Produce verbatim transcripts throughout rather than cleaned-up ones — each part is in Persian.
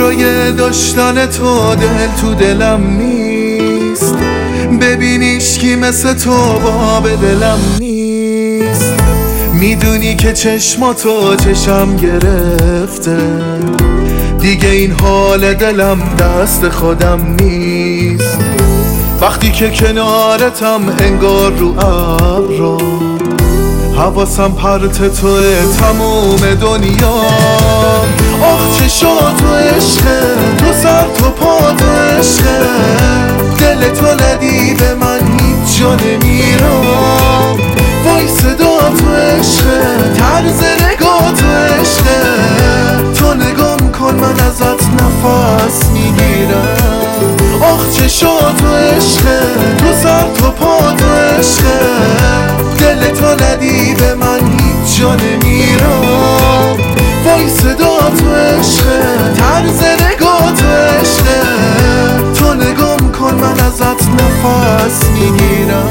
برای داشتن تو دل تو دلم نیست، ببینیش کی مثل تو باب دلم نیست. میدونی که چشماتو چشم گرفته، دیگه این حال دلم دست خودم نیست. وقتی که کنارتم انگار رو ابرا، حواسم پرت توه تموم دنیام. آخ چشات و عشقه، تو سر تو پا تو عشقه، دل تو ندی به من هیچ جا نمیرم. وای صدا تو عشقه، طرز نگاه تو عشقه، تو نگام کن من ازت نفس میگیرم. آخ چشات و عشقه، تو سر تو پا تو عشقه، دل تو ندی به من هیچ جا نمیرم. وای صدا تو عشقه، طرز نگاه تو عشقه، تو نگام کن من ازت نفس میگیرم.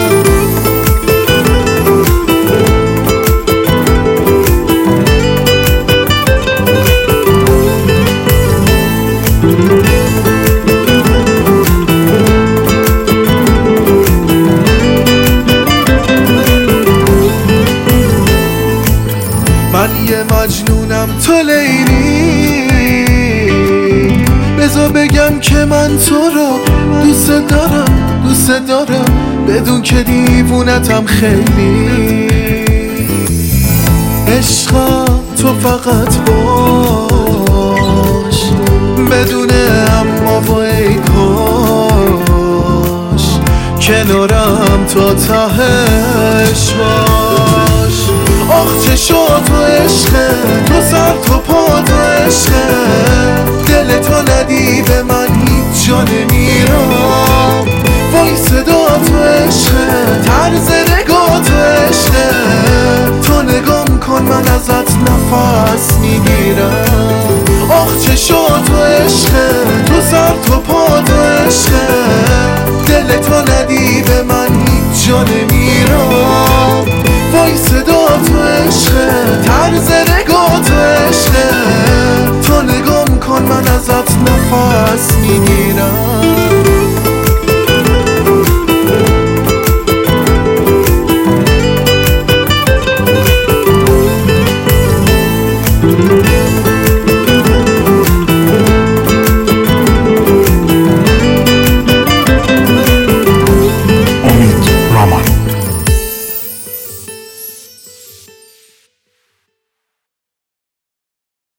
من یه مجنونم تو لیلی، بذار بگم که من تو رو دوست دارم دوست دارم، بدون که دیوونتم خیلی. عشقم تو فقط باش، بدون اما و ای کاش، کنارم تا تهش باش. آخ چشات و عشقه، تو سر تو پا تو عشقه، دل تو ندی به من هیچ جا نمیرم. وای صدا تو عشقه، طرز نگاه تو عشقه، تو نگام کن من ازت نفس میگیرم. آخ چشات و عشقه،